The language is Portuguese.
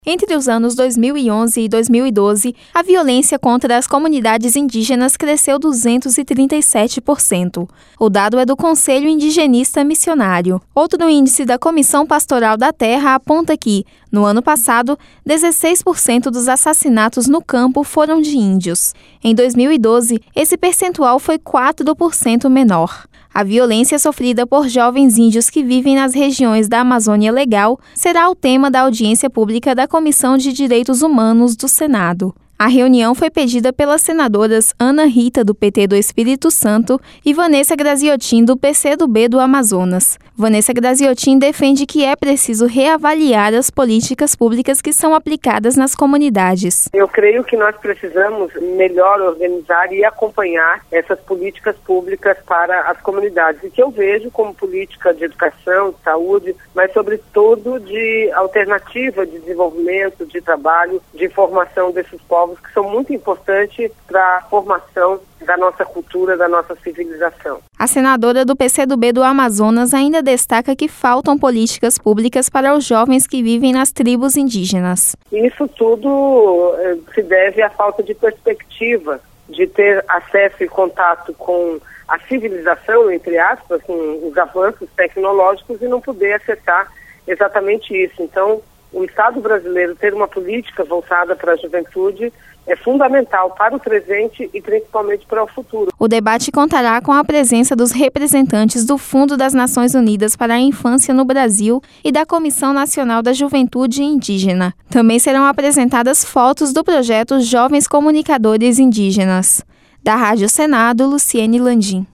Entre os anos 2011 e 2012, a violência contra as comunidades indígenas cresceu 237%. O dado é do Conselho Indigenista Missionário. Outro índice da Comissão Pastoral da Terra aponta que, no ano passado, 16% dos assassinatos no campo foram de índios. Em 2012, esse percentual foi 4% menor. A violência sofrida por jovens índios que vivem nas regiões da Amazônia Legal será o tema da audiência pública da Comissão de Direitos Humanos do Senado. A reunião foi pedida pelas senadoras Ana Rita, do PT do Espírito Santo, e Vanessa Graziotin, do PCdoB do Amazonas. Vanessa Graziotin defende que é preciso reavaliar as políticas públicas que são aplicadas nas comunidades. Eu creio que nós precisamos melhor organizar e acompanhar essas políticas públicas para as comunidades, e que eu vejo como política de educação, de saúde, mas sobretudo de alternativa de desenvolvimento, de trabalho, de formação desses povos, que são muito importantes para a formação da nossa cultura, da nossa civilização. A senadora do PCdoB do Amazonas ainda destaca que faltam políticas públicas para os jovens que vivem nas tribos indígenas. Isso tudo se deve à falta de perspectiva, de ter acesso e contato com a civilização, entre aspas, com os avanços tecnológicos, e não poder acessar exatamente isso. Então, o Estado brasileiro ter uma política voltada para a juventude é fundamental para o presente e principalmente para o futuro. O debate contará com a presença dos representantes do Fundo das Nações Unidas para a Infância no Brasil e da Comissão Nacional da Juventude Indígena. Também serão apresentadas fotos do projeto Jovens Comunicadores Indígenas. Da Rádio Senado, Luciene Landim.